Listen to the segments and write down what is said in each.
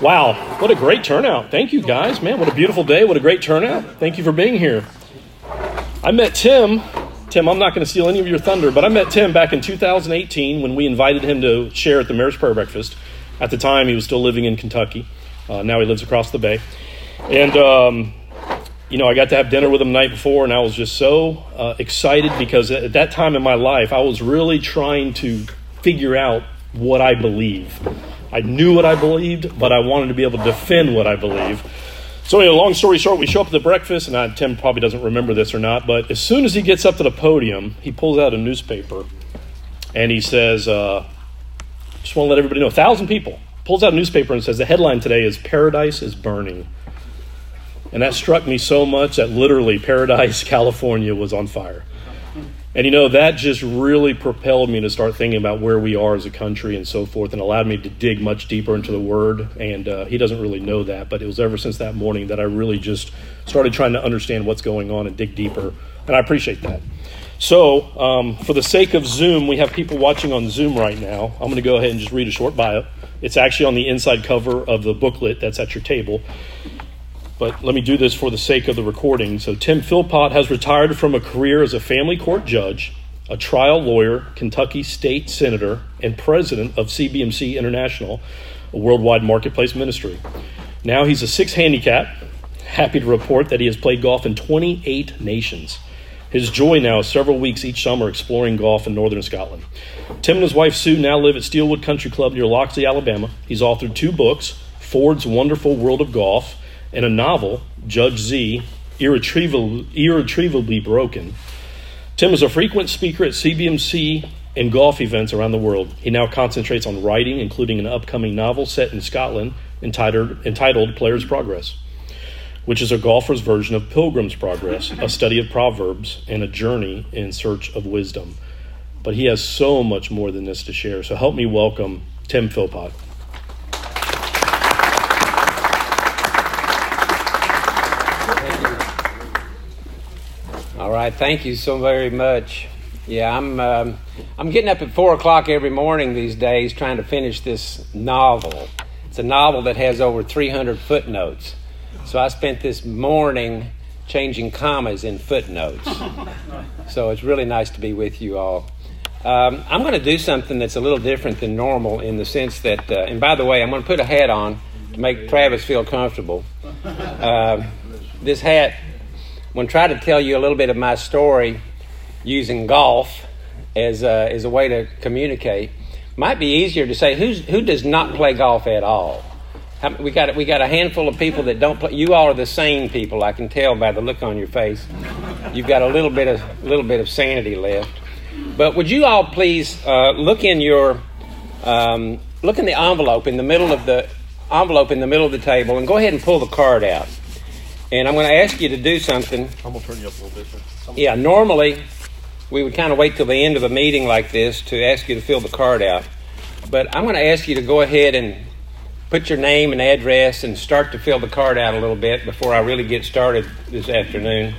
Wow, what a great turnout. Thank you, guys. Man, what a beautiful day. What a great turnout. Thank you for being here. I met Tim. Tim, I'm not going to steal any of your thunder, but I met Tim back in 2018 when we invited him to share at the Marriage Prayer Breakfast. At the time, he was still living in Kentucky. Now he lives across the bay. And, I got to have dinner with him the night before, and I was just so excited because at that time in my life, I was really trying to figure out what I believe. I knew what I believed, but I wanted to be able to defend what I believe. So anyway, long story short, we show up at the breakfast, and Tim probably doesn't remember this or not, but as soon as he gets up to the podium, he pulls out a newspaper, and he says, just want to let everybody know, 1,000 people. Pulls out a newspaper and says, the headline today is Paradise is Burning. And that struck me so much that literally Paradise, California was on fire. And that just really propelled me to start thinking about where we are as a country and so forth, and allowed me to dig much deeper into the Word. And he doesn't really know that, but it was ever since that morning that I really just started trying to understand what's going on and dig deeper. And I appreciate that. So for the sake of Zoom, we have people watching on Zoom right now. I'm going to go ahead and just read a short bio. It's actually on the inside cover of the booklet that's at your table. But let me do this for the sake of the recording. So Tim Philpott has retired from a career as a family court judge, a trial lawyer, Kentucky state senator, and president of CBMC International, a worldwide marketplace ministry. Now he's a 6 handicap. Happy to report that he has played golf in 28 nations. His joy now is several weeks each summer exploring golf in northern Scotland. Tim and his wife Sue now live at Steelwood Country Club near Loxley, Alabama. He's authored 2 books, Ford's Wonderful World of Golf, and a novel, Judge Z, Irretrievably Broken. Tim is a frequent speaker at CBMC and golf events around the world. He now concentrates on writing, including an upcoming novel set in Scotland entitled Player's Progress, which is a golfer's version of Pilgrim's Progress, a study of Proverbs and a journey in search of wisdom. But he has so much more than this to share. So help me welcome Tim Philpott. All right, thank you so very much. Yeah, I'm getting up at 4 o'clock every morning these days trying to finish this novel. It's a novel that has over 300 footnotes. So I spent this morning changing commas in footnotes. So it's really nice to be with you all. I'm going to do something that's a little different than normal in the sense that, and by the way, I'm going to put a hat on to make Travis feel comfortable. This hat, I'm going to try to tell you a little bit of my story using golf as a way to communicate. Might be easier to say who does not play golf at all. We got a handful of people that don't play. You all are the sane people. I can tell by the look on your face. You've got a little bit of sanity left. But would you all please look in the envelope in the middle of the table and go ahead and pull the card out. And I'm going to ask you to do something. I'm going to turn you up a little bit. Yeah, normally we would kind of wait till the end of a meeting like this to ask you to fill the card out. But I'm going to ask you to go ahead and put your name and address and start to fill the card out a little bit before I really get started this afternoon.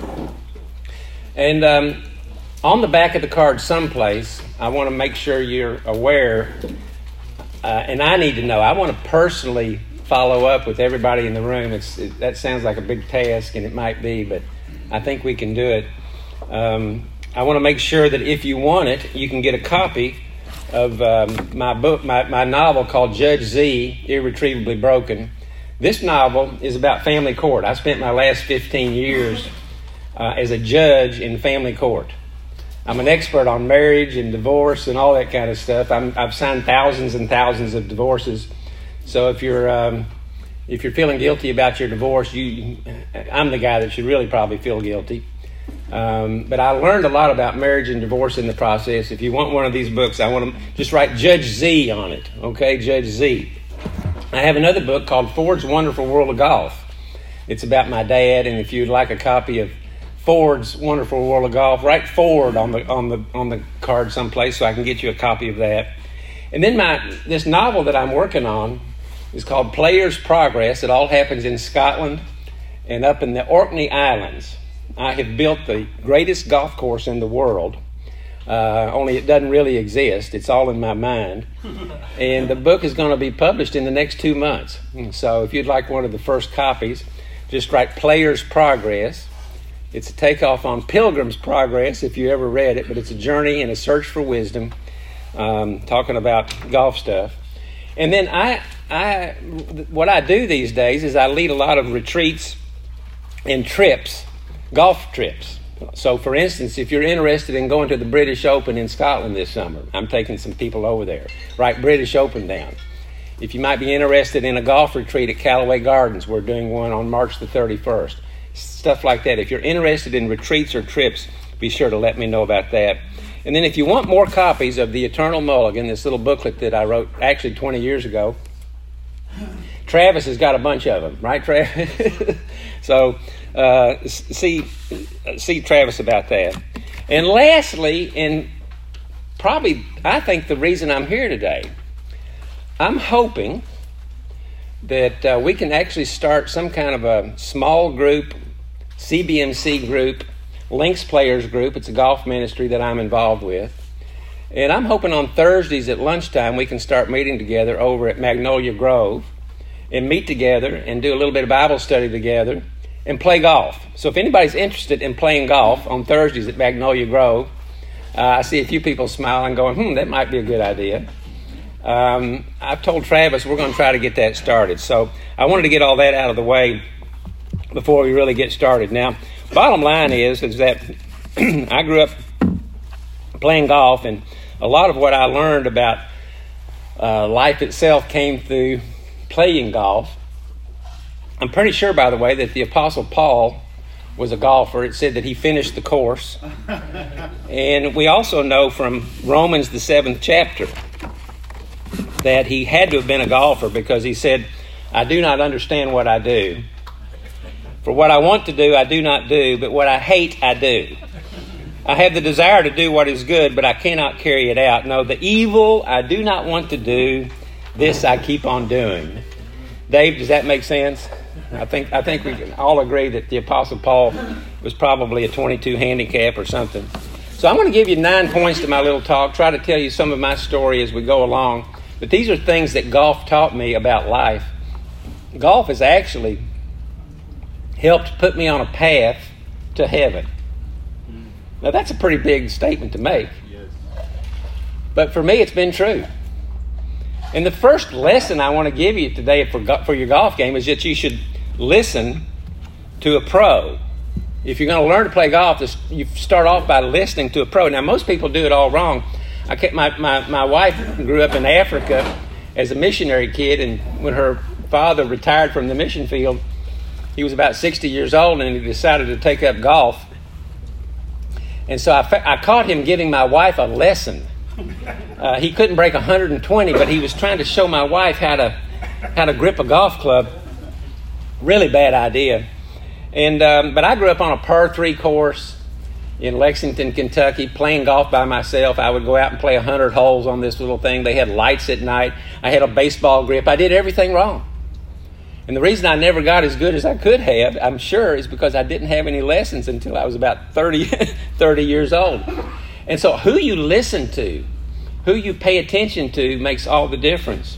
And on the back of the card someplace, I want to make sure you're aware, and I need to know, I want to personally follow up with everybody in the room. That sounds like a big task, and it might be, but I think we can do it. I want to make sure that if you want it, you can get a copy of my book, my novel called Judge Z, Irretrievably Broken. This novel is about family court. I spent my last 15 years as a judge in family court. I'm an expert on marriage and divorce and all that kind of stuff. I've signed thousands and thousands of divorces. So if you're feeling guilty about your divorce, I'm the guy that should really probably feel guilty. But I learned a lot about marriage and divorce in the process. If you want one of these books, I want to just write Judge Z on it. Okay, Judge Z. I have another book called Ford's Wonderful World of Golf. It's about my dad, and if you'd like a copy of Ford's Wonderful World of Golf, write Ford on the card someplace so I can get you a copy of that. And then this novel that I'm working on is called Player's Progress. It all happens in Scotland and up in the Orkney Islands. I have built the greatest golf course in the world only it doesn't really exist. It's all in my mind. And the book is going to be published in the next 2 months. So if you'd like one of the first copies, just write Player's Progress. It's a takeoff on Pilgrim's Progress, if you ever read it, but it's a journey and a search for wisdom, talking about golf stuff. And then what I do these days is I lead a lot of retreats and trips, golf trips. So, for instance, if you're interested in going to the British Open in Scotland this summer, I'm taking some people over there. Write British Open down. If you might be interested in a golf retreat at Callaway Gardens, we're doing one on March the 31st. Stuff like that. If you're interested in retreats or trips, be sure to let me know about that. And then if you want more copies of The Eternal Mulligan, this little booklet that I wrote actually 20 years ago, Travis has got a bunch of them, right, Travis? So see Travis about that. And lastly, and probably I think the reason I'm here today, I'm hoping that we can actually start some kind of a small group, CBMC group, Links Players group. It's a golf ministry that I'm involved with. And I'm hoping on Thursdays at lunchtime we can start meeting together over at Magnolia Grove and meet together and do a little bit of Bible study together and play golf. So if anybody's interested in playing golf on Thursdays at Magnolia Grove, I see a few people smiling going, that might be a good idea. I've told Travis we're going to try to get that started. So I wanted to get all that out of the way before we really get started. Now, bottom line is that I grew up playing golf, and a lot of what I learned about life itself came through playing golf. I'm pretty sure, by the way, that the Apostle Paul was a golfer. It said that he finished the course. And we also know from Romans, the 7th chapter, that he had to have been a golfer because he said, I do not understand what I do. For what I want to do, I do not do, but what I hate, I do. I have the desire to do what is good, but I cannot carry it out. No, the evil I do not want to do, this I keep on doing. Dave, does that make sense? I think we can all agree that the Apostle Paul was probably a 22 handicap or something. So I'm going to give you 9 points to my little talk, try to tell you some of my story as we go along. But these are things that golf taught me about life. Golf has actually helped put me on a path to heaven. Now that's a pretty big statement to make. But for me it's been true. And the first lesson I want to give you today for your golf game is that you should listen to a pro. If you're going to learn to play golf, you start off by listening to a pro. Now most people do it all wrong. My wife grew up in Africa as a missionary kid, and when her father retired from the mission field, he was about 60 years old, and he decided to take up golf. And so I caught him giving my wife a lesson. He couldn't break 120, but he was trying to show my wife how to grip a golf club. Really bad idea. And but I grew up on a par 3 course in Lexington, Kentucky, playing golf by myself. I would go out and play 100 holes on this little thing. They had lights at night. I had a baseball grip. I did everything wrong. And the reason I never got as good as I could have, I'm sure, is because I didn't have any lessons until I was about 30 years old. And so who you listen to, who you pay attention to makes all the difference.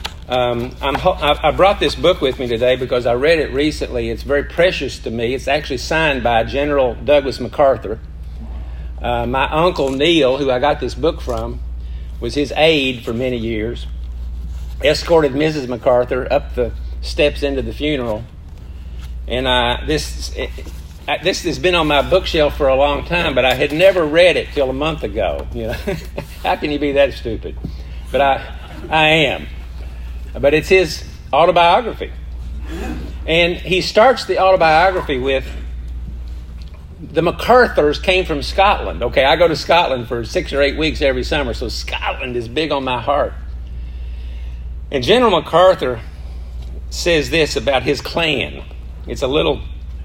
I brought this book with me today because I read it recently. It's very precious to me. It's actually signed by General Douglas MacArthur. My uncle Neil, who I got this book from, was his aide for many years, escorted Mrs. MacArthur up the steps into the funeral. And this has been on my bookshelf for a long time, but I had never read it till a month ago. You know, how can you be that stupid? But I am. But it's his autobiography. And he starts the autobiography with, the MacArthurs came from Scotland. Okay, I go to Scotland for 6 or 8 weeks every summer, so Scotland is big on my heart. And General MacArthur says this about his clan. It's a little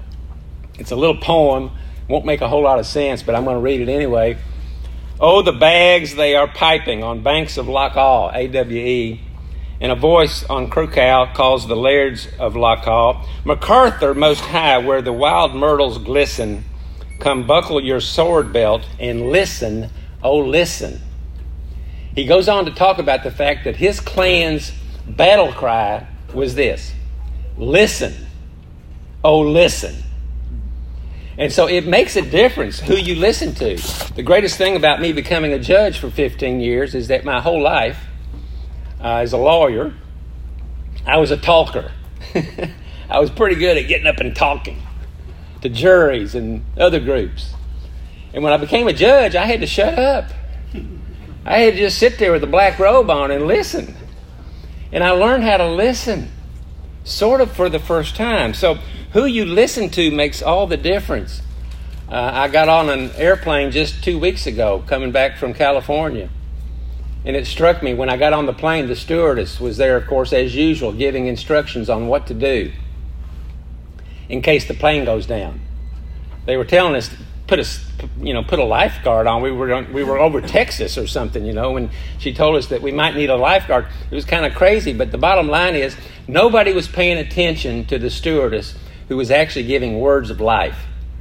poem. Won't make a whole lot of sense, but I'm going to read it anyway. Oh, the bags they are piping on banks of Loch Awe, A-W-E, and a voice on Crookow calls the lairds of Loch Awe. MacArthur most high, where the wild myrtles glisten, come buckle your sword belt and listen oh, listen. He goes on to talk about the fact that his clan's battle cry was this: listen, oh, listen. And so it makes a difference who you listen to. The greatest thing about me becoming a judge for 15 years is that my whole life as a lawyer, I was a talker. I was pretty good at getting up and talking to juries and other groups. And when I became a judge, I had to shut up. I had to just sit there with a black robe on and listen. And I learned how to listen, sort of for the first time. So who you listen to makes all the difference. I got on an airplane just 2 weeks ago, coming back from California. And it struck me, when I got on the plane, the stewardess was there, of course, as usual, giving instructions on what to do in case the plane goes down. They were telling us to put a lifeguard on. We were over Texas or something, and she told us that we might need a lifeguard. It was kind of crazy, but the bottom line is nobody was paying attention to the stewardess who was actually giving words of life.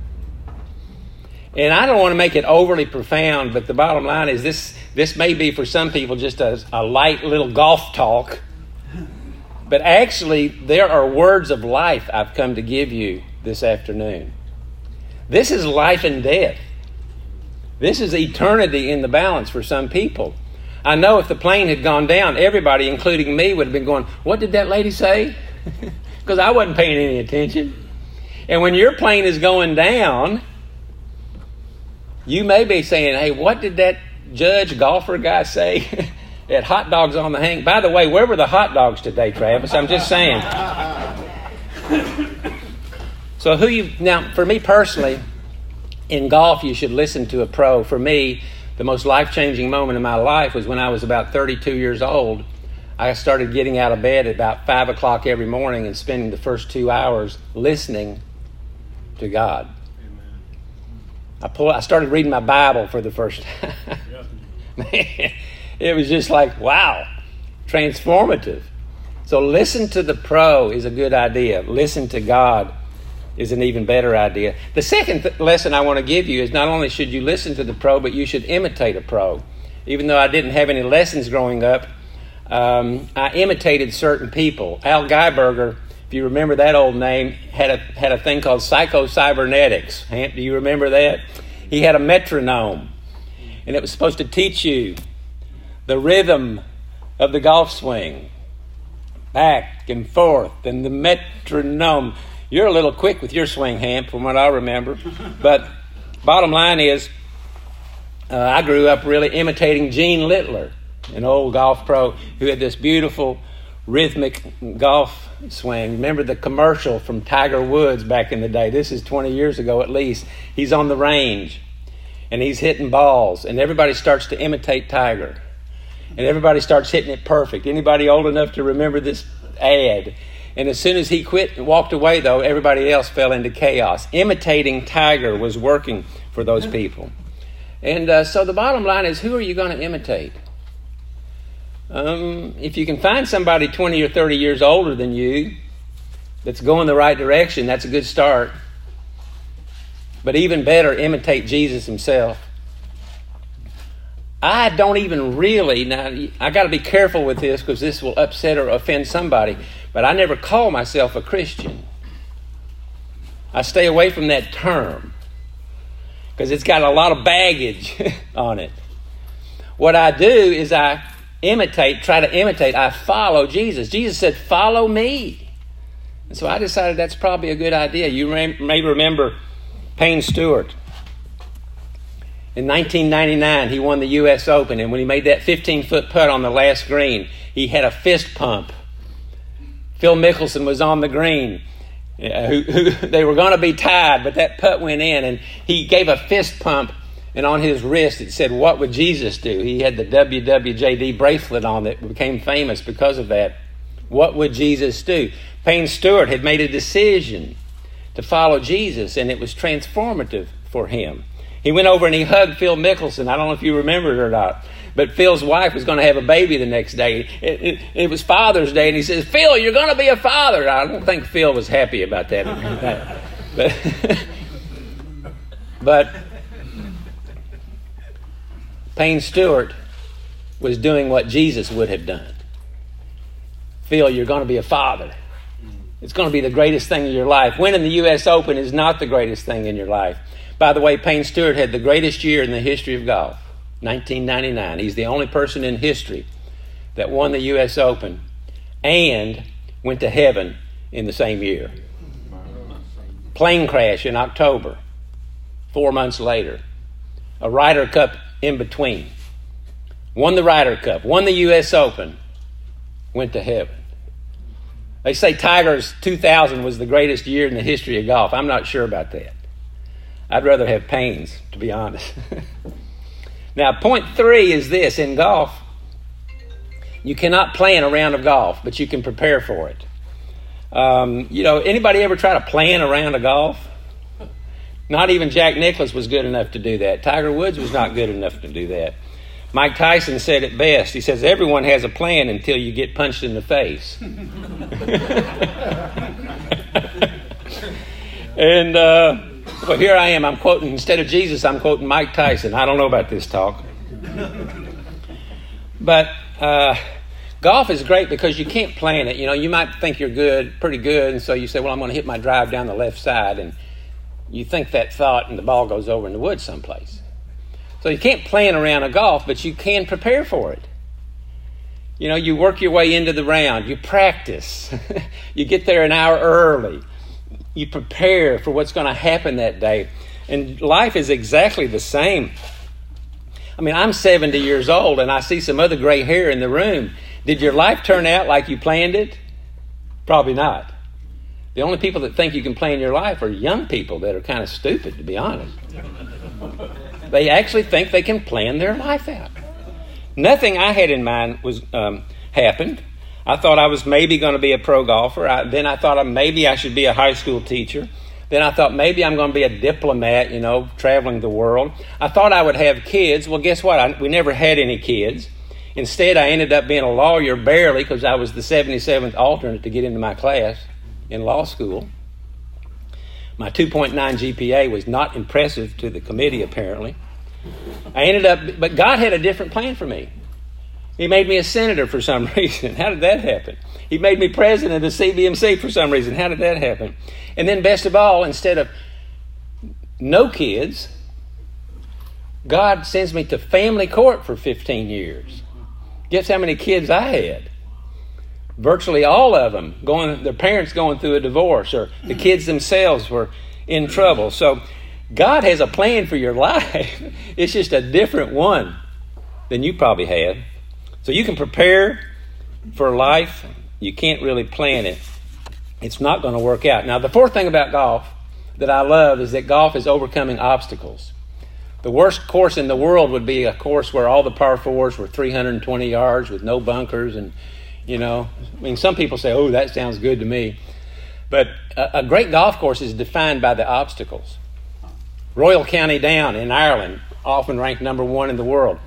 And I don't want to make it overly profound, but the bottom line is this may be for some people just a light little golf talk. But actually, there are words of life I've come to give you this afternoon. This is life and death. This is eternity in the balance for some people. I know if the plane had gone down, everybody, including me, would have been going, "What did that lady say?" Because I wasn't paying any attention. And when your plane is going down, you may be saying, "Hey, what did that judge golfer guy say at Hot Dogs on the Hang?" By the way, where were the hot dogs today, Travis? I'm just saying. So now, for me personally, in golf, you should listen to a pro. For me, the most life-changing moment in my life was when I was about 32 years old. I started getting out of bed at about 5 o'clock every morning and spending the first 2 hours listening to God. I started reading my Bible for the first time. Man, it was just like, wow, transformative. So listen to the pro is a good idea. Listen to God is an even better idea. The second lesson I want to give you is not only should you listen to the pro, but you should imitate a pro. Even though I didn't have any lessons growing up, I imitated certain people. Al Geiberger, if you remember that old name, had a thing called psycho-cybernetics. Hamp, do you remember that? He had a metronome, and it was supposed to teach you the rhythm of the golf swing, back and forth, and the metronome. You're a little quick with your swing, Hamp, from what I remember. But bottom line is, I grew up really imitating Gene Littler, an old golf pro who had this beautiful rhythmic golf swing. Remember the commercial from Tiger Woods back in the day? This is 20 years ago at least. He's on the range and he's hitting balls, and everybody starts to imitate Tiger, and everybody starts hitting it perfect. Anybody old enough to remember this ad? And as soon as he quit and walked away, though, everybody else fell into chaos. Imitating Tiger was working for those people. And so the bottom line is, who are you going to imitate? If you can find somebody 20 or 30 years older than you that's going the right direction, that's a good start. But even better, imitate Jesus himself. I don't even really, now I got to be careful with this because this will upset or offend somebody, but I never call myself a Christian. I stay away from that term because it's got a lot of baggage on it. What I do is I try to imitate. I follow Jesus. Jesus said, "Follow me." And so I decided that's probably a good idea. You may remember Payne Stewart. In 1999, he won the U.S. Open, and when he made that 15-foot putt on the last green, he had a fist pump. Phil Mickelson was on the green. They were going to be tied, but that putt went in, and he gave a fist pump, and on his wrist it said, "What would Jesus do?" He had the WWJD bracelet on that became famous because of that. What would Jesus do? Payne Stewart had made a decision to follow Jesus, and it was transformative for him. He went over and he hugged Phil Mickelson. I don't know if you remember it or not, but Phil's wife was going to have a baby the next day. It was Father's Day, and he says, "Phil, you're going to be a father." I don't think Phil was happy about that. but Payne Stewart was doing what Jesus would have done. Phil, you're going to be a father. It's going to be the greatest thing in your life. Winning the U.S. Open is not the greatest thing in your life. By the way, Payne Stewart had the greatest year in the history of golf, 1999. He's the only person in history that won the U.S. Open and went to heaven in the same year. Plane crash in October, 4 months later. A Ryder Cup in between. Won the Ryder Cup, won the U.S. Open, went to heaven. They say Tiger's 2000 was the greatest year in the history of golf. I'm not sure about that. I'd rather have Payne's, to be honest. Now, point 3 is this. In golf, you cannot plan a round of golf, but you can prepare for it. Anybody ever try to plan a round of golf? Not even Jack Nicklaus was good enough to do that. Tiger Woods was not good enough to do that. Mike Tyson said it best. He says, everyone has a plan until you get punched in the face. And well, here I am. I'm quoting, instead of Jesus, I'm quoting Mike Tyson. I don't know about this talk. But golf is great because you can't plan it. You might think you're pretty good, and so you say, well, I'm going to hit my drive down the left side, and you think that thought, and the ball goes over in the woods someplace. So you can't plan around a golf, but you can prepare for it. You work your way into the round. You practice. You get there an hour early. You prepare for what's going to happen that day. And life is exactly the same. I mean, I'm 70 years old, and I see some other gray hair in the room. Did your life turn out like you planned it? Probably not. The only people that think you can plan your life are young people that are kind of stupid, to be honest. They actually think they can plan their life out. Nothing I had in mind was happened. I thought I was maybe going to be a pro golfer. Then I thought maybe I should be a high school teacher. Then I thought maybe I'm going to be a diplomat, traveling the world. I thought I would have kids. Well, guess what? We never had any kids. Instead, I ended up being a lawyer barely because I was the 77th alternate to get into my class in law school. My 2.9 GPA was not impressive to the committee, apparently. But God had a different plan for me. He made me a senator for some reason. How did that happen? He made me president of CBMC for some reason. How did that happen? And then best of all, instead of no kids, God sends me to family court for 15 years. Guess how many kids I had? Virtually all of them, their parents going through a divorce, or the kids themselves were in trouble. So God has a plan for your life. It's just a different one than you probably have. So you can prepare for life. You can't really plan it. It's not going to work out. Now, the fourth thing about golf that I love is that golf is overcoming obstacles. The worst course in the world would be a course where all the par fours were 320 yards with no bunkers. And, some people say, oh, that sounds good to me. But a great golf course is defined by the obstacles. Royal County Down in Ireland, often ranked number 1 in the world.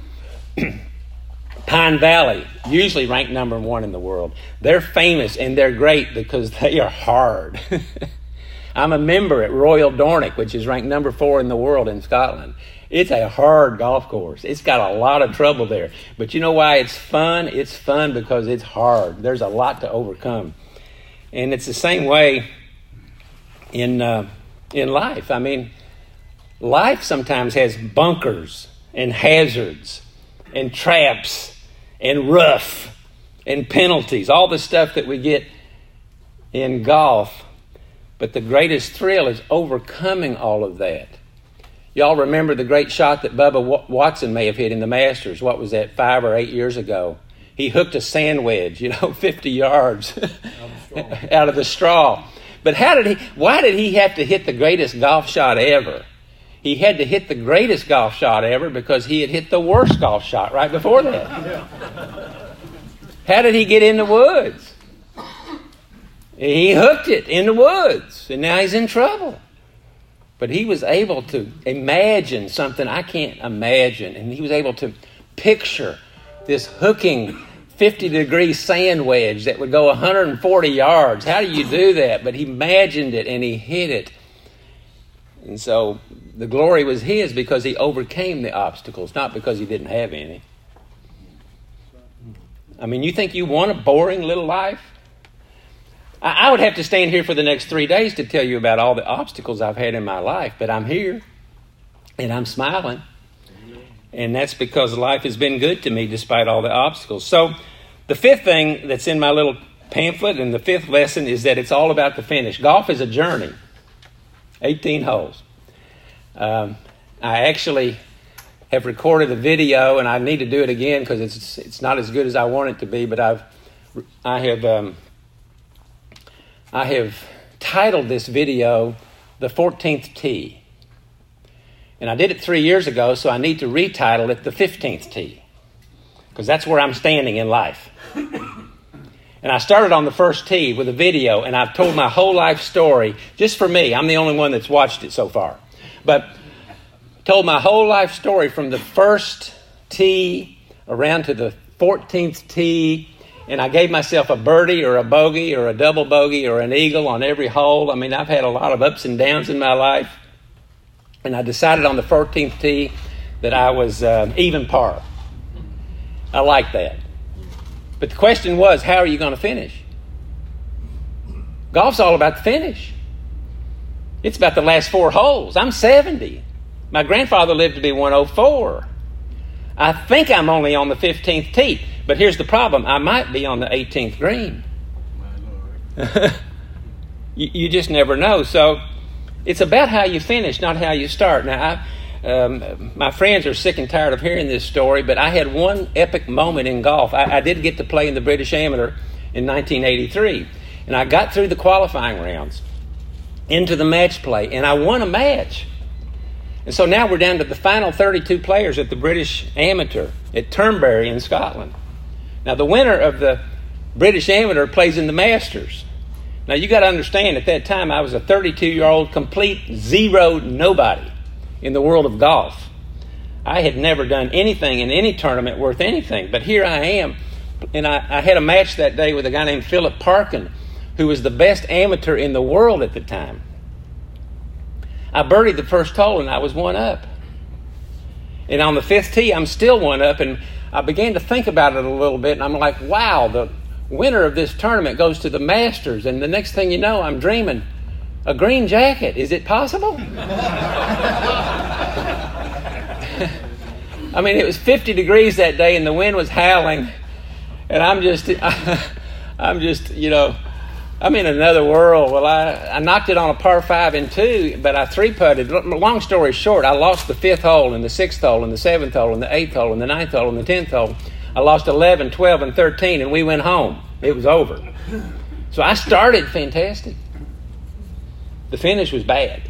Pine Valley, usually ranked number 1 in the world. They're famous and they're great because they are hard. I'm a member at Royal Dornoch, which is ranked number 4 in the world in Scotland. It's a hard golf course. It's got a lot of trouble there. But you know why it's fun? It's fun because it's hard. There's a lot to overcome. And it's the same way in life. I mean, life sometimes has bunkers and hazards and traps and rough and penalties, all the stuff that we get in golf. But the greatest thrill is overcoming all of that. Y'all remember the great shot that Bubba Watson may have hit in the Masters. What was that, 5 or 8 years ago? He hooked a sand wedge, 50 yards out of the straw. But why did he have to hit the greatest golf shot ever? He had to hit the greatest golf shot ever because he had hit the worst golf shot right before that. How did he get in the woods? He hooked it in the woods, and now he's in trouble. But he was able to imagine something I can't imagine, and he was able to picture this hooking 50-degree sand wedge that would go 140 yards. How do you do that? But he imagined it, and he hit it. And so the glory was his because he overcame the obstacles, not because he didn't have any. I mean, you think you want a boring little life? I would have to stand here for the next 3 days to tell you about all the obstacles I've had in my life, but I'm here and I'm smiling. And that's because life has been good to me despite all the obstacles. So the fifth thing that's in my little pamphlet and the fifth lesson is that it's all about the finish. Golf is a journey. 18 holes. I actually have recorded a video, and I need to do it again because it's not as good as I want it to be. But I have titled this video "The 14th Tee," and I did it 3 years ago, so I need to retitle it "The 15th Tee," because that's where I'm standing in life. And I started on the first tee with a video, and I've told my whole life story just for me. I'm the only one that's watched it so far. But told my whole life story from the first tee around to the 14th tee, and I gave myself a birdie or a bogey or a double bogey or an eagle on every hole. I mean, I've had a lot of ups and downs in my life. And I decided on the 14th tee that I was even par. I like that. But the question was, how are you going to finish? Golf's all about the finish. It's about the last 4 holes. I'm 70. My grandfather lived to be 104. I think I'm only on the 15th tee. But here's the problem. I might be on the 18th green. You just never know. So it's about how you finish, not how you start. Now, my friends are sick and tired of hearing this story, but I had one epic moment in golf. I did get to play in the British Amateur in 1983, and I got through the qualifying rounds into the match play, and I won a match. And so now we're down to the final 32 players at the British Amateur at Turnberry in Scotland. Now, the winner of the British Amateur plays in the Masters. Now, you got to understand, at that time, I was a 32-year-old complete zero nobody in the world of golf. I had never done anything in any tournament worth anything, but here I am. And I had a match that day with a guy named Philip Parkin, who was the best amateur in the world at the time. I birdied the first hole and I was one up. And on the 5th tee, I'm still one up, and I began to think about it a little bit, and I'm like, wow, the winner of this tournament goes to the Masters, and the next thing you know, I'm dreaming a green jacket. Is it possible? I mean, it was 50 degrees that day, and the wind was howling, and I'm just, I'm in another world. Well, I knocked it on a par 5 and 2, but I 3-putted. Long story short, I lost the 5th hole and the 6th hole and the 7th hole and the 8th hole and the 9th hole and the 10th hole. I lost 11, 12, and 13, and we went home. It was over. So I started fantastic. The finish was bad.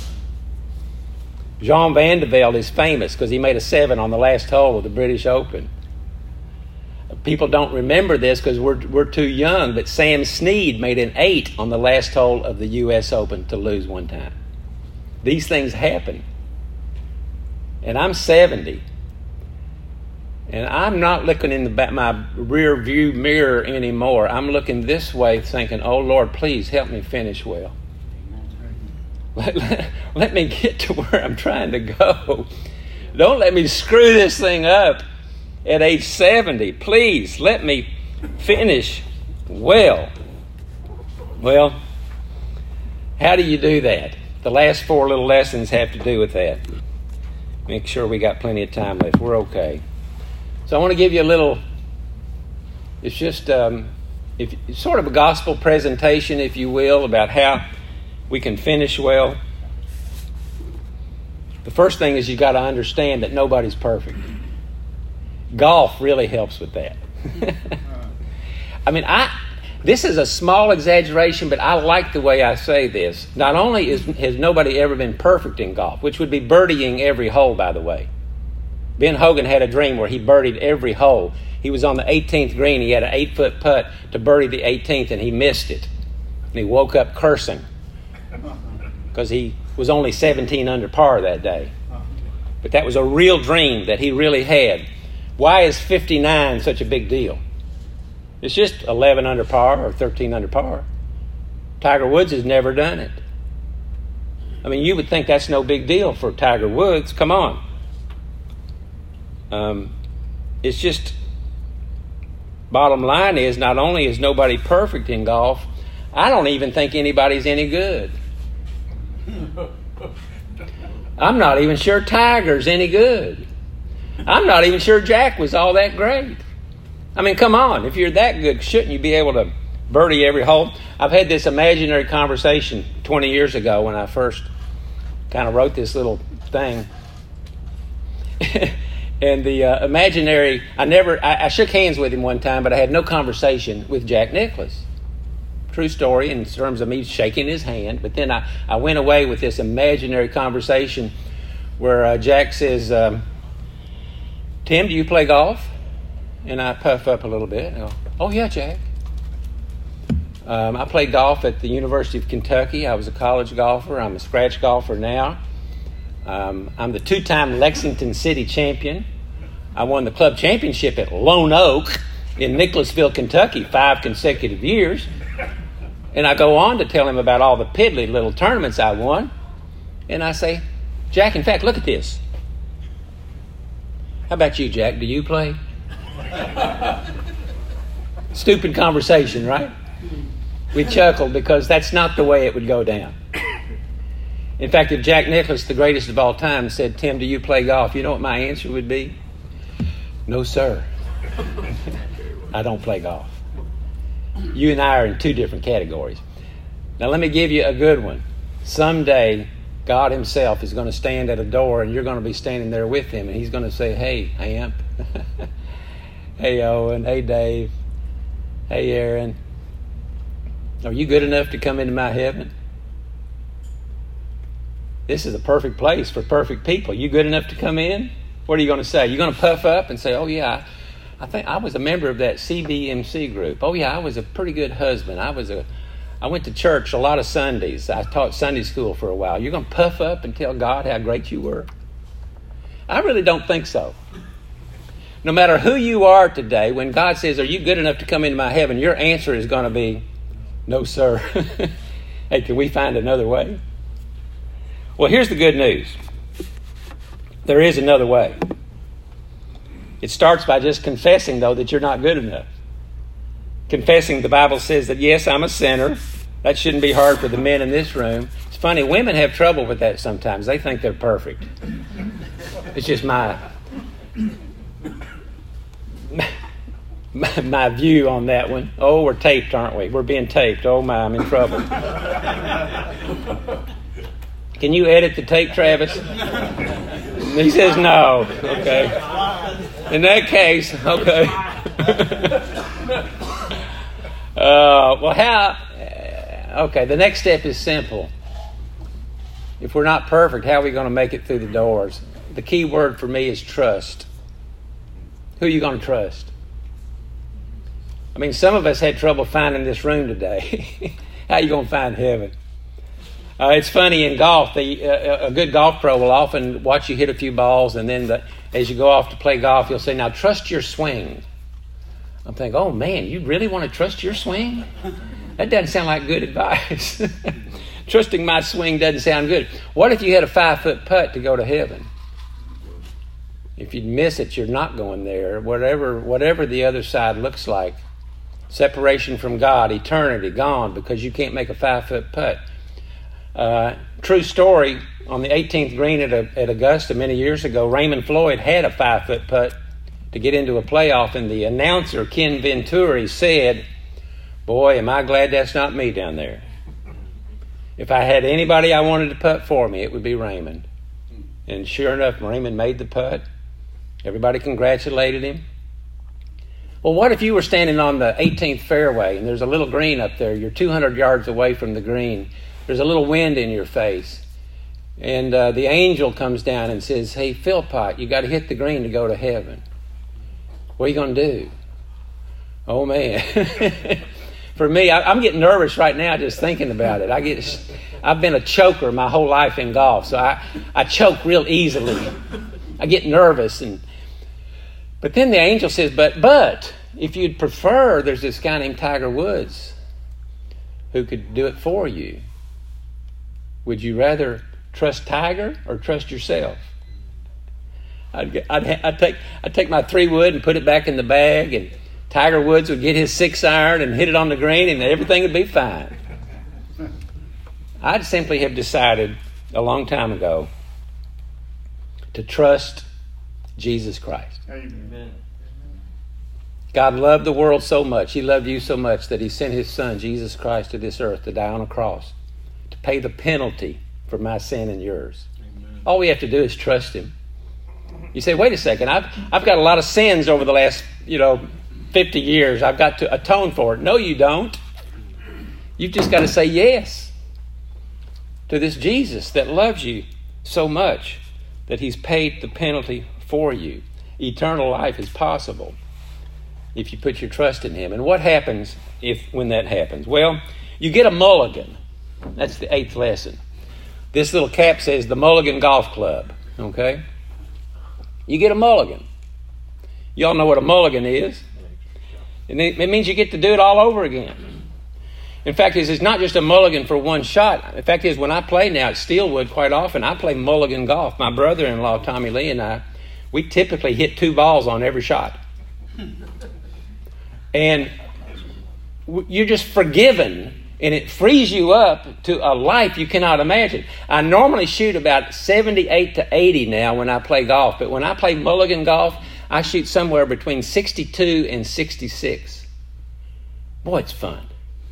Jean Van de Velde is famous because he made a 7 on the last hole of the British Open. People don't remember this because we're too young, but Sam Snead made an 8 on the last hole of the U.S. Open to lose one time. These things happen. And I'm 70. And I'm not looking in my rear view mirror anymore. I'm looking this way thinking, oh, Lord, please help me finish well. Let me get to where I'm trying to go. Don't let me screw this thing up at age 70. Please, let me finish well. Well, how do you do that? The last 4 little lessons have to do with that. Make sure we got plenty of time left. We're okay. So I want to give you a little, it's just it's sort of a gospel presentation, if you will, about how we can finish well. The first thing is you got to understand that nobody's perfect. Golf really helps with that. I mean, this is a small exaggeration, but I like the way I say this. Not only has nobody ever been perfect in golf, which would be birdieing every hole, by the way. Ben Hogan had a dream where he birdied every hole. He was on the 18th green. He had an 8-foot putt to birdie the 18th, and he missed it. And he woke up cursing because he was only 17 under par that day. But that was a real dream that he really had. Why is 59 such a big deal? It's just 11 under par or 13 under par. Tiger Woods has never done it. I mean, you would think that's no big deal for Tiger Woods. Come on. It's just, bottom line is, not only is nobody perfect in golf, I don't even think anybody's any good. I'm not even sure Tiger's any good. I'm not even sure Jack was all that great. I mean, come on. If you're that good, shouldn't you be able to birdie every hole? I've had this imaginary conversation 20 years ago when I first kind of wrote this little thing. And the imaginary, I shook hands with him one time, but I had no conversation with Jack Nicklaus. True story in terms of me shaking his hand. But then I went away with this imaginary conversation where Jack says, Tim, do you play golf? And I puff up a little bit. And I go, oh, yeah, Jack. I played golf at the University of Kentucky. I was a college golfer. I'm a scratch golfer now. I'm the 2-time Lexington City champion. I won the club championship at Lone Oak in Nicholasville, Kentucky, 5 consecutive years. And I go on to tell him about all the piddly little tournaments I won. And I say, Jack, in fact, look at this. How about you, Jack? Do you play? Stupid conversation, right? We chuckled because that's not the way it would go down. In fact, if Jack Nicklaus, the greatest of all time, said, Tim, do you play golf? You know what my answer would be? No, sir. I don't play golf. You and I are in 2 different categories. Now, let me give you a good one. Someday, God himself is going to stand at a door, and you're going to be standing there with him, and he's going to say, hey, Amp. Hey, Owen. Hey, Dave. Hey, Aaron. Are you good enough to come into my heaven? This is a perfect place for perfect people. You good enough to come in? What are you going to say? You're going to puff up and say, oh, yeah, I think I was a member of that CBMC group. Oh, yeah, I was a pretty good husband. I went to church a lot of Sundays. I taught Sunday school for a while. You're going to puff up and tell God how great you were? I really don't think so. No matter who you are today, when God says, are you good enough to come into my heaven? Your answer is going to be, no, sir. Hey, can we find another way? Well, here's the good news. There is another way. It starts by just confessing, though, that you're not good enough. Confessing, the Bible says that, yes, I'm a sinner. That shouldn't be hard for the men in this room. It's funny, women have trouble with that sometimes. They think they're perfect. It's just my view on that one. Oh, we're taped, aren't we? We're being taped. Oh, my, I'm in trouble. Can you edit the tape, Travis? He says no. Okay. In that case, okay. Okay, the next step is simple. If we're not perfect, how are we going to make it through the doors? The key word for me is trust. Who are you going to trust? I mean, some of us had trouble finding this room today. How are you going to find heaven? It's funny in golf, a good golf pro will often watch you hit a few balls, and then as you go off to play golf, you'll say, now trust your swing. I'm thinking, oh man, you really want to trust your swing? That doesn't sound like good advice. Trusting my swing doesn't sound good. What if you had a 5-foot putt to go to heaven? If you'd miss it, you're not going there. Whatever the other side looks like. Separation from God, eternity, gone because you can't make a 5-foot putt. True story, on the 18th green at Augusta many years ago, Raymond Floyd had a 5-foot putt to get into a playoff, and the announcer, Ken Venturi, said, boy, am I glad that's not me down there. If I had anybody I wanted to putt for me, it would be Raymond. And sure enough, Raymond made the putt. Everybody congratulated him. Well, what if you were standing on the 18th fairway, and there's a little green up there, you're 200 yards away from the green, there's a little wind in your face, and the angel comes down and says, hey, Philpott, you got to hit the green to go to heaven. What are you going to do? Oh, man. For me, I'm getting nervous right now just thinking about it. I've been a choker my whole life in golf, so I choke real easily. I get nervous. But then the angel says, but if you'd prefer, there's this guy named Tiger Woods who could do it for you. Would you rather Trust Tiger or trust yourself? I'd take my 3-wood and put it back in the bag, and Tiger Woods would get his 6-iron and hit it on the green, and everything would be fine. I'd simply have decided a long time ago to trust Jesus Christ. Amen. God loved the world so much. He loved you so much that he sent his son, Jesus Christ, to this earth to die on a cross, to pay the penalty for my sin and yours. Amen. All we have to do is trust him. You say, wait a second, I've got a lot of sins over the last, 50 years. I've got to atone for it. No, you don't. You've just got to say yes to this Jesus that loves you so much that he's paid the penalty for you. Eternal life is possible if you put your trust in him. And what happens when that happens? Well, you get a mulligan. That's the 8th lesson. This little cap says the Mulligan Golf Club. Okay? You get a mulligan. You all know what a mulligan is. And it means you get to do it all over again. In fact, it's not just a mulligan for one shot. The fact is, when I play now at Steelwood quite often, I play mulligan golf. My brother-in-law, Tommy Lee, and I, we typically hit 2 balls on every shot. And you're just forgiven, and it frees you up to a life you cannot imagine. I normally shoot about 78 to 80 now when I play golf, but when I play mulligan golf, I shoot somewhere between 62 and 66. Boy, it's fun.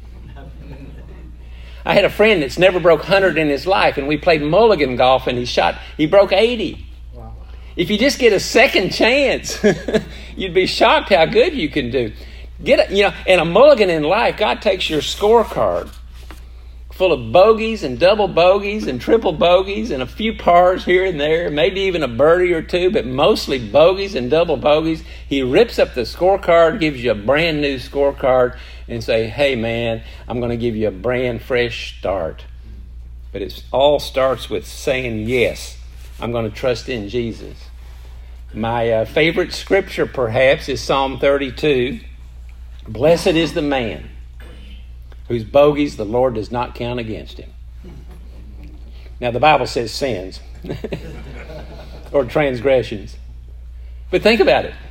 I had a friend that's never broke 100 in his life, and we played mulligan golf, and he broke 80. Wow. If you just get a second chance, you'd be shocked how good you can do. And a mulligan in life, God takes your scorecard full of bogeys and double bogeys and triple bogeys and a few pars here and there, maybe even a birdie or 2, but mostly bogeys and double bogeys. He rips up the scorecard, gives you a brand new scorecard, and say, hey man, I'm going to give you a brand fresh start. But it all starts with saying yes. I'm going to trust in Jesus. My favorite scripture perhaps is Psalm 32. Blessed is the man whose bogeys the Lord does not count against him. Now the Bible says sins or transgressions. But think about it.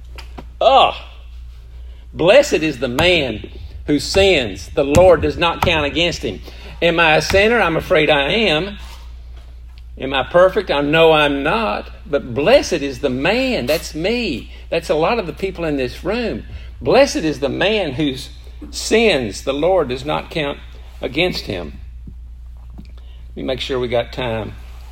Blessed is the man whose sins the Lord does not count against him. Am I a sinner? I'm afraid I am. Am I perfect? I know I'm not. But blessed is the man. That's me. That's a lot of the people in this room. Blessed is the man whose sins the Lord does not count against him. Let me make sure we got time.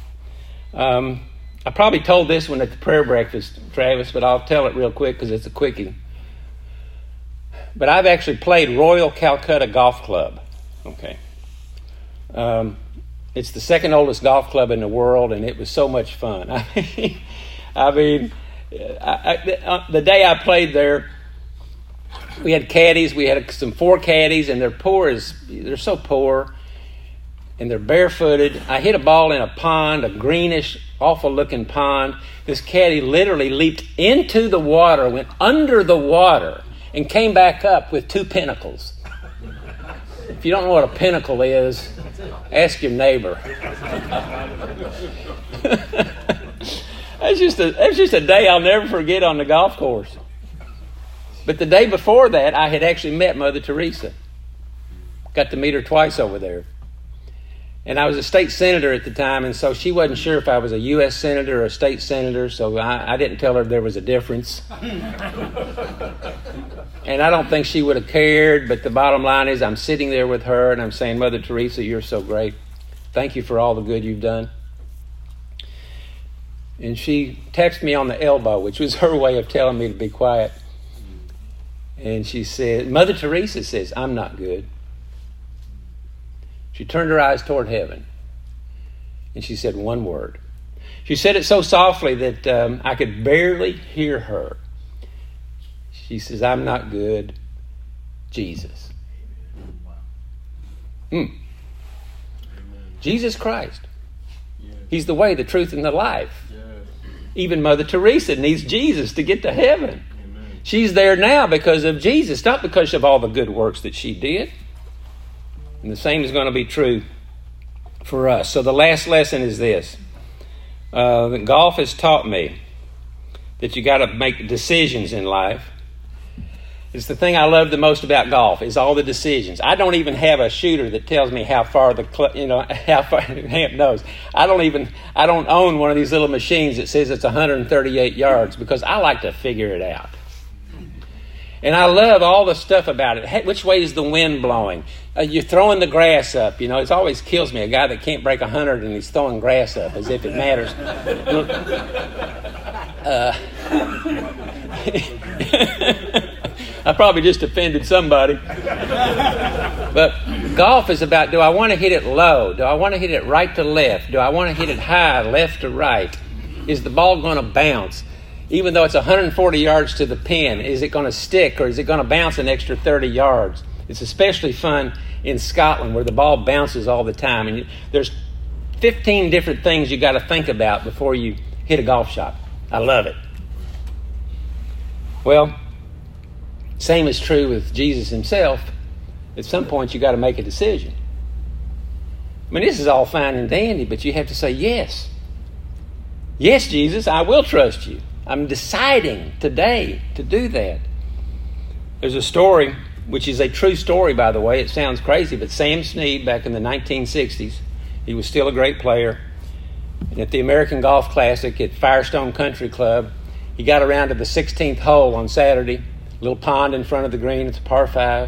I probably told this one at the prayer breakfast, Travis, but I'll tell it real quick because it's a quickie. But I've actually played Royal Calcutta Golf Club. Okay. It's the second oldest golf club in the world, and it was so much fun. The day I played there, we had caddies. We had some 4 caddies, and they're so poor, and they're barefooted. I hit a ball in a pond, a greenish, awful-looking pond. This caddy literally leaped into the water, went under the water, and came back up with 2 pinnacles. If you don't know what a pinnacle is, ask your neighbor. That's just a day I'll never forget on the golf course. But the day before that, I had actually met Mother Teresa. Got to meet her twice over there. And I was a state senator at the time, and so she wasn't sure if I was a U.S. senator or a state senator, so I didn't tell her there was a difference. And I don't think she would have cared, but the bottom line is I'm sitting there with her, and I'm saying, Mother Teresa, you're so great. Thank you for all the good you've done. And she tapped me on the elbow, which was her way of telling me to be quiet. And she said, Mother Teresa says, I'm not good. She turned her eyes toward heaven, and she said one word. She said it so softly that I could barely hear her. She says, I'm not good, Jesus. Jesus Christ. He's the way, the truth, and the life. Even Mother Teresa needs Jesus to get to heaven. She's there now because of Jesus, not because of all the good works that she did. And the same is going to be true for us. So the last lesson is this. Golf has taught me that you got to make decisions in life. It's the thing I love the most about golf is all the decisions. I don't even have a shooter that tells me how far how far Hamp knows. I don't own one of these little machines that says it's 138 yards because I like to figure it out. And I love all the stuff about it. Hey, which way is the wind blowing? You're throwing the grass up. It always kills me, a guy that can't break 100 and he's throwing grass up as if it matters. I probably just offended somebody. But golf is about, do I want to hit it low? Do I want to hit it right to left? Do I want to hit it high, left to right? Is the ball going to bounce? Even though it's 140 yards to the pin, is it going to stick or is it going to bounce an extra 30 yards? It's especially fun in Scotland where the ball bounces all the time. And there's 15 different things you got to think about before you hit a golf shot. I love it. Well, same is true with Jesus himself. At some point, you got to make a decision. I mean, this is all fine and dandy, but you have to say yes. Yes, Jesus, I will trust you. I'm deciding today to do that. There's a story, which is a true story, by the way. It sounds crazy, but Sam Snead, back in the 1960s, he was still a great player. And at the American Golf Classic at Firestone Country Club, he got around to the 16th hole on Saturday. Little pond in front of the green. It's a par 5.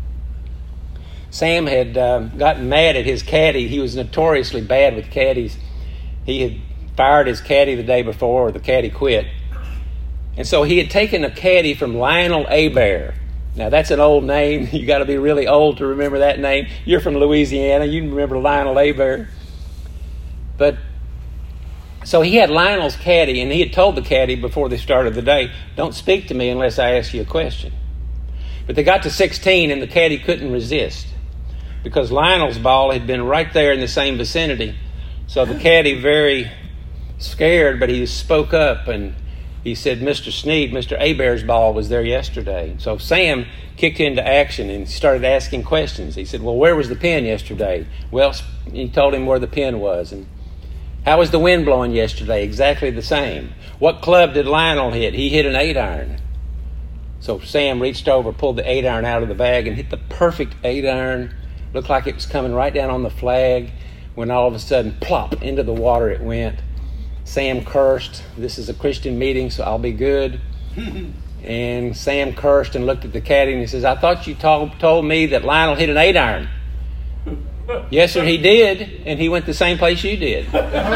Sam had gotten mad at his caddy. He was notoriously bad with caddies. He had fired his caddy the day before, or the caddy quit. And so he had taken a caddy from Lionel Hebert. Now, that's an old name. You got to be really old to remember that name. You're from Louisiana. You can remember Lionel Hebert. But so he had Lionel's caddy, and he had told the caddy before they started the day, don't speak to me unless I ask you a question. But they got to 16, and the caddy couldn't resist because Lionel's ball had been right there in the same vicinity. So the caddy, very scared, but he spoke up, and he said, Mr. Snead, Mr. Hebert's ball was there yesterday. So Sam kicked into action and started asking questions. He said, well, where was the pin yesterday? Well, he told him where the pin was, and how was the wind blowing yesterday? Exactly the same. What club did Lionel hit? He hit an 8-iron. So Sam reached over, pulled the 8-iron out of the bag, and hit the perfect 8-iron. Looked like it was coming right down on the flag when all of a sudden, plop, into the water it went. Sam cursed. This is a Christian meeting, so I'll be good. And Sam cursed and looked at the caddy, and he says, I thought you told me that Lionel hit an 8-iron. Yes, sir, he did, and he went the same place you did.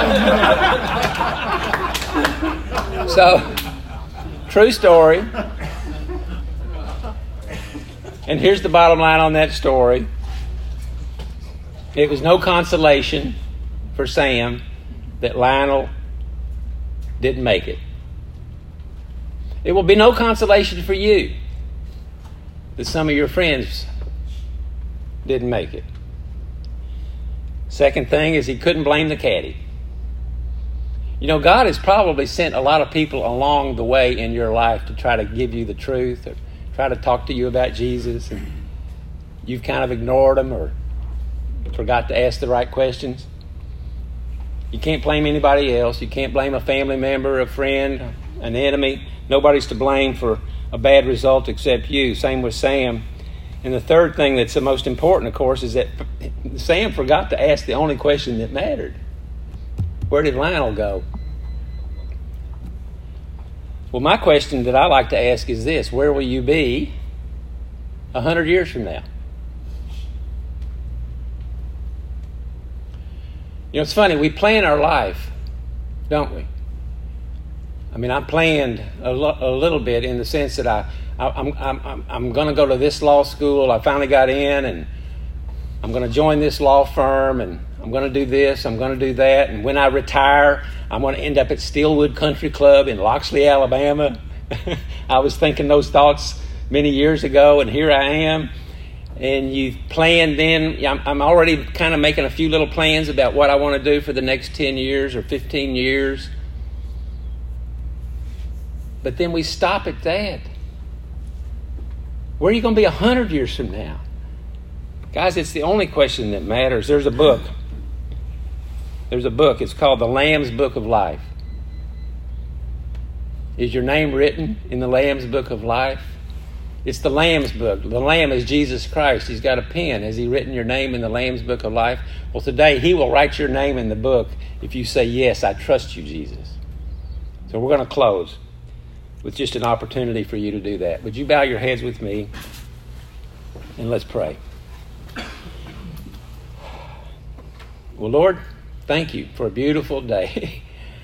So, true story. And here's the bottom line on that story. It was no consolation for Sam that Lionel didn't make it. It will be no consolation for you that some of your friends didn't make it. Second thing is he couldn't blame the caddy. God has probably sent a lot of people along the way in your life to try to give you the truth or try to talk to you about Jesus, and you've kind of ignored them or forgot to ask the right questions. You can't blame anybody else. You can't blame a family member, a friend, an enemy. Nobody's to blame for a bad result except you. Same with Sam. And the third thing that's the most important, of course, is that Sam forgot to ask the only question that mattered. Where did Lionel go? Well, my question that I like to ask is this: where will you be 100 years from now? It's funny, we plan our life, don't we? I mean, I planned a little bit in the sense that I'm going to go to this law school. I finally got in, and I'm going to join this law firm, and I'm going to do this, I'm going to do that. And when I retire, I'm going to end up at Steelwood Country Club in Loxley, Alabama. I was thinking those thoughts many years ago, and here I am. And you plan then, I'm already kind of making a few little plans about what I want to do for the next 10 years or 15 years. But then we stop at that. Where are you going to be 100 years from now? Guys, it's the only question that matters. There's a book There's a book. It's called The Lamb's Book of Life. Is your name written in the Lamb's Book of Life? It's the Lamb's book. The Lamb is Jesus Christ. He's got a pen. Has he written your name in the Lamb's Book of Life? Well, today he will write your name in the book if you say, yes, I trust you, Jesus. So we're going to close with just an opportunity for you to do that. Would you bow your heads with me and let's pray. Well, Lord, thank you for a beautiful day.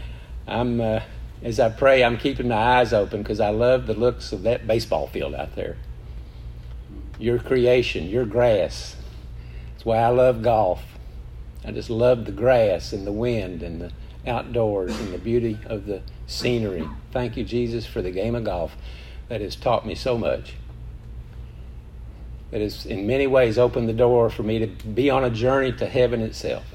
As I pray, I'm keeping my eyes open because I love the looks of that baseball field out there. Your creation, your grass. That's why I love golf. I just love the grass and the wind and the outdoors and the beauty of the scenery. Thank you, Jesus, for the game of golf that has taught me so much. That has in many ways opened the door for me to be on a journey to heaven itself.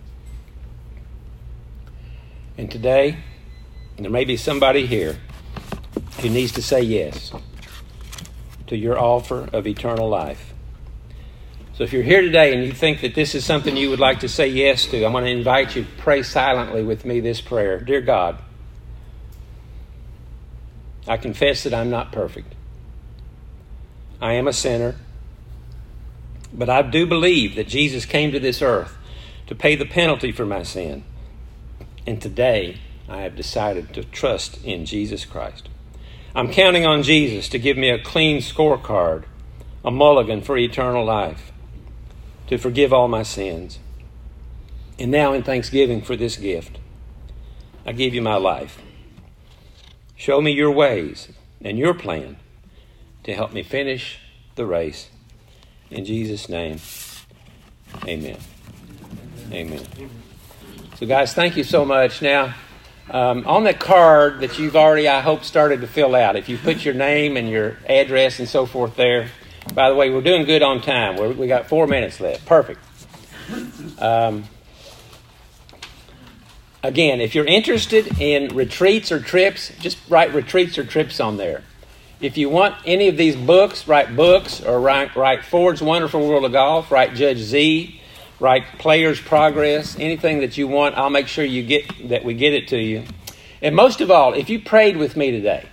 And today, there may be somebody here who needs to say yes to your offer of eternal life. So if you're here today and you think that this is something you would like to say yes to, I'm going to invite you to pray silently with me this prayer. Dear God, I confess that I'm not perfect. I am a sinner. But I do believe that Jesus came to this earth to pay the penalty for my sin. And today, I have decided to trust in Jesus Christ. I'm counting on Jesus to give me a clean scorecard, a mulligan for eternal life, to forgive all my sins. And now in thanksgiving for this gift, I give you my life. Show me your ways and your plan to help me finish the race. In Jesus' name, amen. Amen. So guys, thank you so much. Now, on that card that you've already, I hope, started to fill out, if you put your name and your address and so forth there, by the way, we're doing good on time. We got 4 minutes left. Perfect. Again, if you're interested in retreats or trips, just write retreats or trips on there. If you want any of these books, write books, or write Ford's Wonderful World of Golf, write Judge Z, write Player's Progress, anything that you want, I'll make sure we get it to you. And most of all, if you prayed with me today,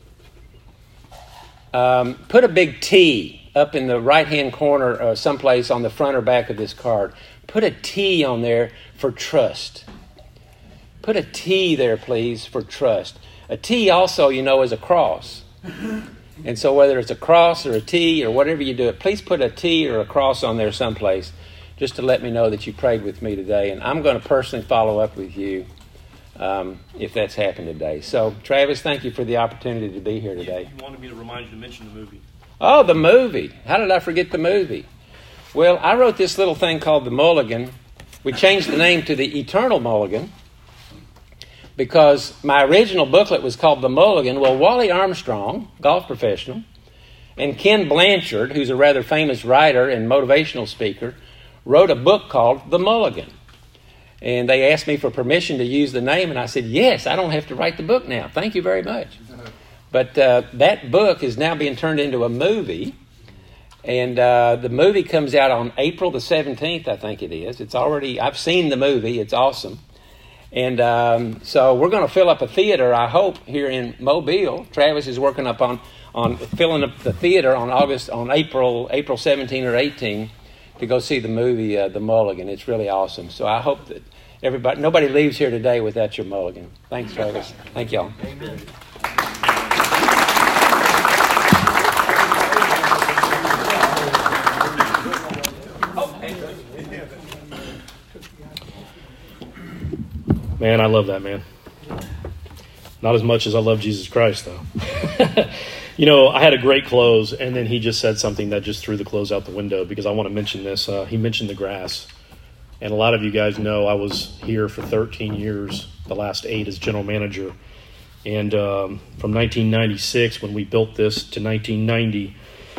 put a big T up in the right-hand corner someplace on the front or back of this card. Put a T on there for trust. Put a T there, please, for trust. A T also, is a cross. And so whether it's a cross or a T or whatever you do it, please put a T or a cross on there someplace just to let me know that you prayed with me today. And I'm going to personally follow up with you if that's happened today. So, Travis, thank you for the opportunity to be here today. You wanted me to remind you to mention the movie. Oh, the movie. How did I forget the movie? Well, I wrote this little thing called The Mulligan. We changed the name to The Eternal Mulligan because my original booklet was called The Mulligan. Well, Wally Armstrong, golf professional, and Ken Blanchard, who's a rather famous writer and motivational speaker, wrote a book called The Mulligan. And they asked me for permission to use the name, and I said, yes, I don't have to write the book now. Thank you very much. But that book is now being turned into a movie, and the movie comes out on April the 17th, I think it is. I've seen the movie. It's awesome. And so we're going to fill up a theater, I hope, here in Mobile. Travis is working up on filling up the theater on April 17 or 18 to go see the movie The Mulligan. It's really awesome. So I hope that nobody leaves here today without your mulligan. Thanks, Travis. Thank y'all. Amen. Man, I love that, man. Not as much as I love Jesus Christ, though. I had a great close, and then he just said something that just threw the close out the window because I want to mention this. He mentioned the grass. And a lot of you guys know I was here for 13 years, the last 8 as general manager. And from 1996, when we built this, to 1990,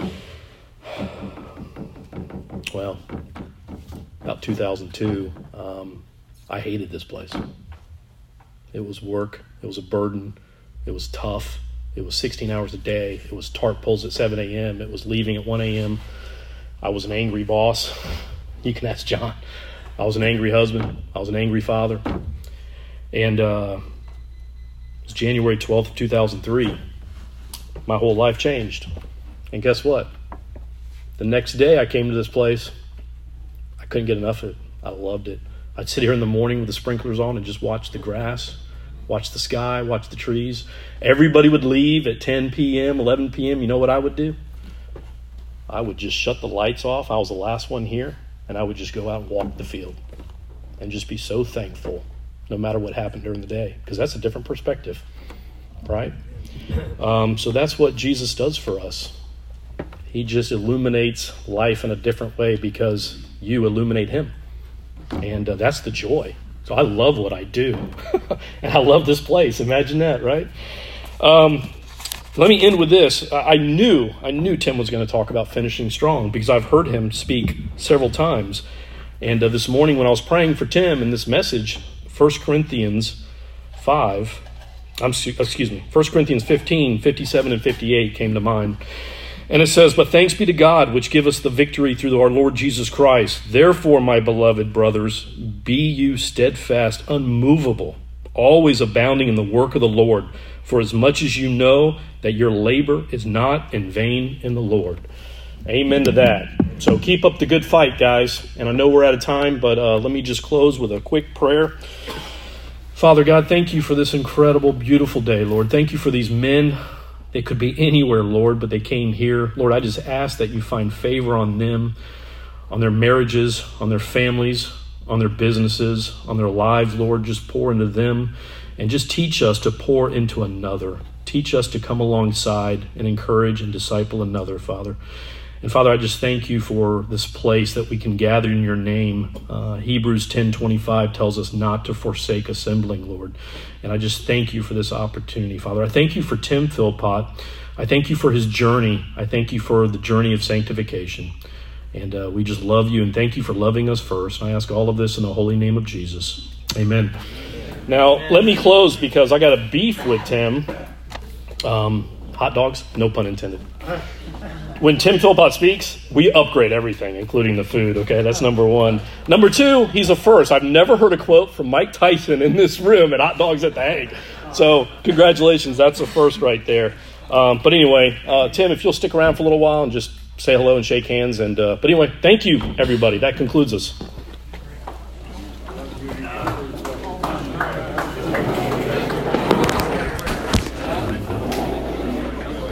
well, about 2002, I hated this place. It was work. It was a burden. It was tough. It was 16 hours a day. It was tarp pulls at 7 a.m. It was leaving at 1 a.m. I was an angry boss. You can ask John. I was an angry husband. I was an angry father. And it was January 12th, 2003. My whole life changed. And guess what? The next day I came to this place. I couldn't get enough of it. I loved it. I'd sit here in the morning with the sprinklers on and just watch the grass, watch the sky, watch the trees. Everybody would leave at 10 p.m., 11 p.m. You know what I would do? I would just shut the lights off. I was the last one here. And I would just go out and walk the field and just be so thankful no matter what happened during the day, because that's a different perspective, right? So that's what Jesus does for us. He just illuminates life in a different way because you illuminate him. And that's the joy. So I love what I do. And I love this place. Imagine that, right? Let me end with this. I knew Tim was going to talk about finishing strong because I've heard him speak several times. And this morning when I was praying for Tim in this message, 1 Corinthians 15, 57 and 58 came to mind. And it says, "But thanks be to God, which give us the victory through our Lord Jesus Christ. Therefore, my beloved brothers, be you steadfast, unmovable, always abounding in the work of the Lord, for as much as you know that your labor is not in vain in the Lord." Amen to that. So keep up the good fight, guys. And I know we're out of time, but let me just close with a quick prayer. Father God, thank you for this incredible, beautiful day, Lord. Thank you for these men. They could be anywhere, Lord, but they came here. Lord, I just ask that you find favor on them, on their marriages, on their families, on their businesses, on their lives, Lord. Just pour into them and just teach us to pour into another. Teach us to come alongside and encourage and disciple another, Father. And Father, I just thank you for this place that we can gather in your name. Hebrews 10:25 tells us not to forsake assembling, Lord. And I just thank you for this opportunity, Father. I thank you for Tim Philpott. I thank you for his journey. I thank you for the journey of sanctification. And we just love you and thank you for loving us first. And I ask all of this in the holy name of Jesus. Amen. Now, let me close because I got a beef with Tim. Hot dogs? No pun intended. When Tim Philpott speaks, we upgrade everything, including the food, okay? That's number one. Number two, he's a first. I've never heard a quote from Mike Tyson in this room at Hot Dogs at the Hague. So congratulations, that's a first right there. But anyway, Tim, if you'll stick around for a little while and just say hello and shake hands. But anyway, thank you, everybody. That concludes us.